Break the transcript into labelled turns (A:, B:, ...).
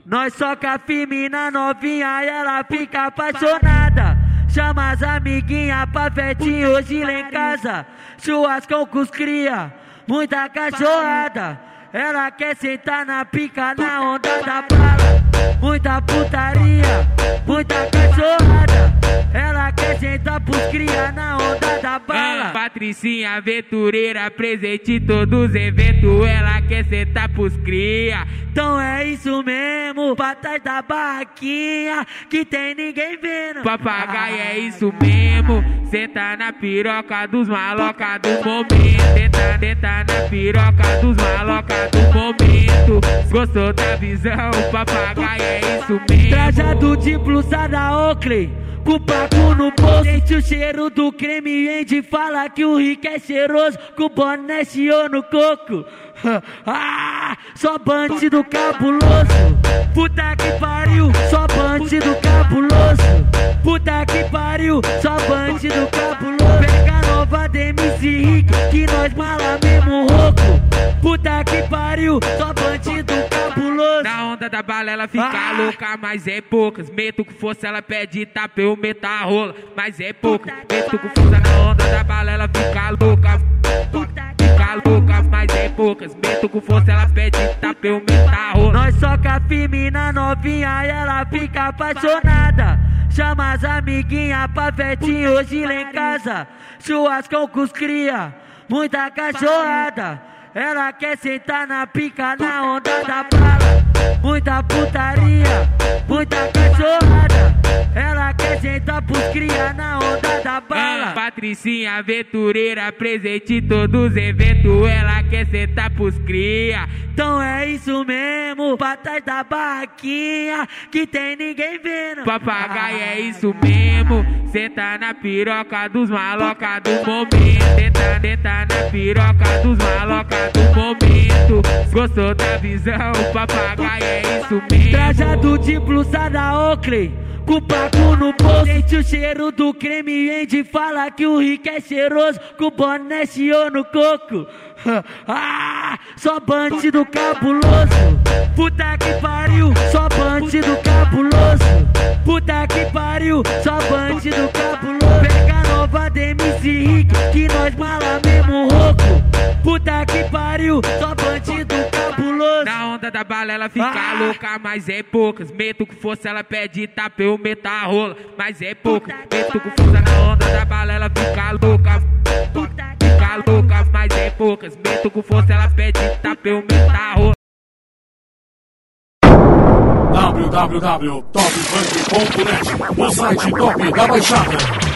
A: Nós soca firme na novinha e ela fica apaixonada. Chama as amiguinhas pra festinha hoje lá em casa. Churrascão com os cria, muita cachorrada. Ela quer sentar na pica na onda da bala. Muita putaria, muita cachorrada. Ela quer sentar pros cria na onda da bala.
B: Patricinha aventureira, presente em todos os eventos. Ela quer sentar pros cria.
A: Então é isso mesmo, pra trás da barraquinha que tem ninguém vendo.
B: Papagaio é isso mesmo, senta na piroca dos maloca do momento. Senta na piroca dos maloca do momento. Gostou da visão? Papagaio é isso mesmo.
A: Trajado de blusa da Oakley, com o paco no bolso. Sente o cheiro do creme, Andy fala que o Rick é cheiroso, com o boné chiou no coco. Só bandido cabuloso. Puta que pariu, só bandido cabuloso. Puta que pariu, só bandido cabuloso. Pega a nova da MC Rick, que nós mala mesmo rouco. Puta que pariu, só bandido cabuloso.
B: Na onda da bala ela fica louca, mas é poucas. Meto com força, ela pede tapa, eu meto a rola, mas é pouca. Meto com força na onda da bala, ela fica louca. Fica louca, mas é poucas. Meto com força, ela pede tapa, eu meto a rola.
A: Nós soca firme na novinha e ela fica apaixonada. Chama as amiguinhas pra festinha hoje lá em casa. Churrascão com os cria, muita cachorrada. Ela quer sentar na pica na onda da bala. Muita putaria, muita cachorrada. Ela quer sentar pros cria na onda da bala.
B: Patricinha aventureira, presente em todos os eventos. Ela quer sentar pros cria.
A: Então é isso mesmo, pra trás da barraquinha que tem ninguém vendo.
B: Papagaio é isso mesmo, senta na piroca dos maloca do momento. Senta na piroca dos maloca do momento. Gostou da visão? Papagaio é isso mesmo.
A: Trajado de blusa da Oakley, com o paco no bolso. Sente o cheiro do creme, Andy fala que o Rick é cheiroso, com o boné chiou no coco. Só bandido cabuloso. Puta que pariu, só bandido cabuloso. Puta que pariu, só bandido cabuloso. Pega a nova da MC Rick, que nós mala mesmo rouco. Puta que pariu, só bandido cabuloso.
B: Na onda da bala ela fica louca, mas é poucas. Meto com força, ela pede tapa, eu meto a rola, mas é poucas. Meto com força na onda da bala, ela fica louca. Fica louca, mas é poucas. Meto com força, ela pede tapa, eu meto a rola.
C: www.topfunk.net, o site top da Baixada.